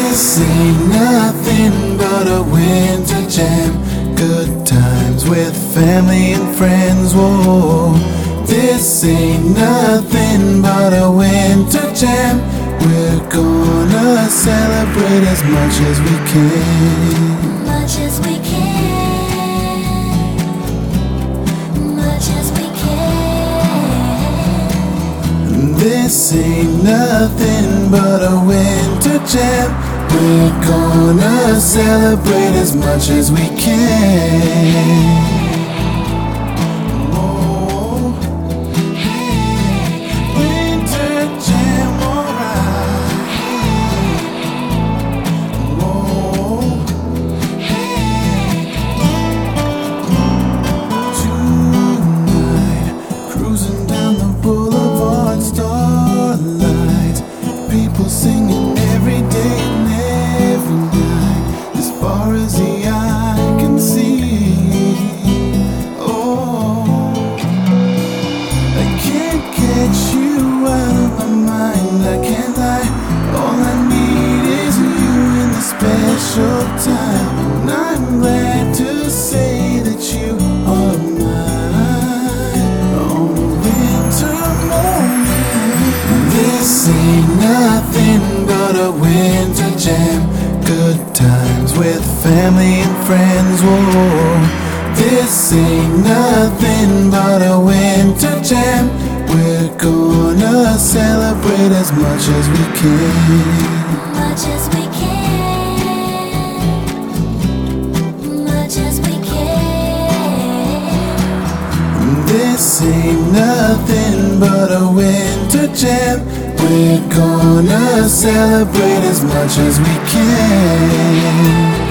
This ain't nothing but a winter jam. Good times with family and friends, whoa. This ain't nothing but a winter jam. We're gonna celebrate as much as we can. Much as we can. Much as we can. This ain't nothing but a winter jam. We're gonna celebrate as much as we can. Oh, hey, winter jam, alright. Oh, hey, tonight, cruising down the boulevard, starlight, people singing every day and every night, as far as the eye can see. Oh, I can't get you out of my mind, I can't lie. All I need is you in the special time, and I'm glad to say that you are mine on a winter morning. This ain't nothing but a winter jam. Good times with family and friends, whoa. This ain't nothing but a winter jam. We're gonna celebrate as much as we can. Much as we can. Much as we can. This ain't nothing but a winter jam. We're gonna celebrate as much as we can.